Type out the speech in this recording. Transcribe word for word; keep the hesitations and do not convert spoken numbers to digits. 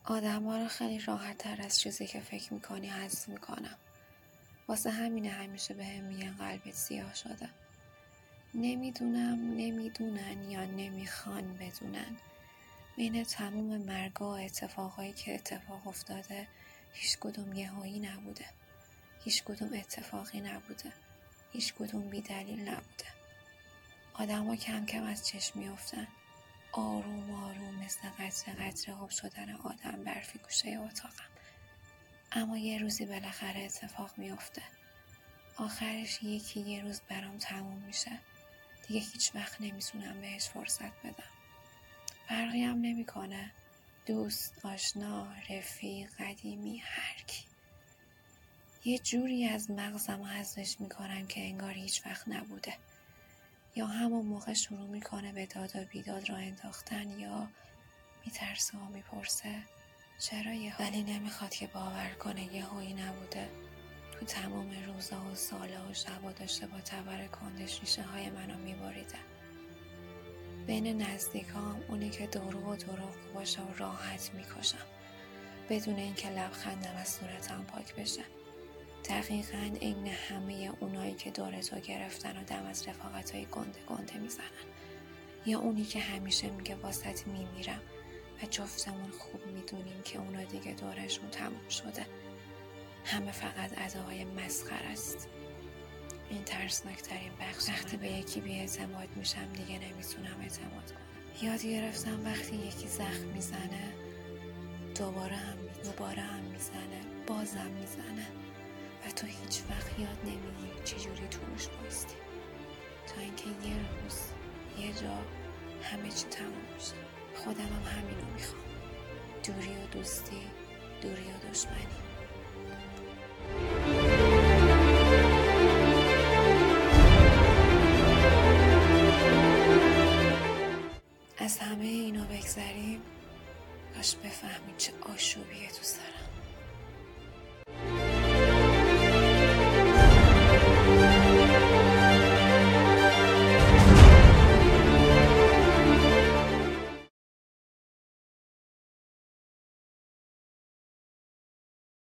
آدم ها رو خیلی راحت تر از چیزی که فکر میکنی حذف میکنم. واسه همینه همیشه به هم میگن قلبت سیاه شده. نمیدونم نمیدونن یا نمیخوان بدونن. بین تموم مرگا و اتفاقایی که اتفاق افتاده هیچ کدوم یهویی نبوده. هیچ کدوم اتفاقی نبوده. هیچ کدوم بی دلیل نبوده. آدم ها کم کم از چشم میافتن. آروم آروم مثل قطره قطره آب شدن آدم برفی گوشه اتاقم. اما یه روزی بالاخره اتفاق میافته. آخرش یکی یه روز برام تموم میشه. دیگه هیچ وقت نمیتونم بهش فرصت بدم. فرقی هم نمیکنه. دوست، آشنا، رفیق، قدیمی، هر کی. یه جوری از مغزم حذفش میکنم که انگار هیچ وقت نبوده. یا همون موقع شروع میکنه به داد و بیداد را انداختن یا میترسه و میپرسه چرا یه ولی نمیخواد که باور کنه یه هایی نبوده. تو تمام روزا و سالا و شبا داشته با تبر کندش ریشه های منو میبریده. بین نزدیکام اونی که درو و دروغ باشه و راحت میکشم بدون اینکه لبخندم از صورتم پاک بشه. دقیقاً عین همه اونایی که دورتو گرفتن و دم از رفاقتای گنده گنده میزنن. یا اونی که همیشه میگه واسط میمیرم و جفتمون خوب میدونیم که اونا دیگه دورشون تموم شده. همه فقط اداهای مسخره است. این ترسناکترین بخش وقتی به یکی بی اعتماد میشم دیگه نمیتونم اعتماد کنم. یاد گرفتم وقتی یکی زخم میزنه دوباره هم دوباره هم میزنه بازم میزنه و تو هیچ وقت یاد نمیگیری چجوری تو روش بایستی تا اینکه یه روز یه جا همه چی تموم میشه. خودم هم همینو میخوام. دوری و دوستی، دوری و دشمنی. از همه اینا بگذریم کاش بفهمید چه آشوبیه تو سرم.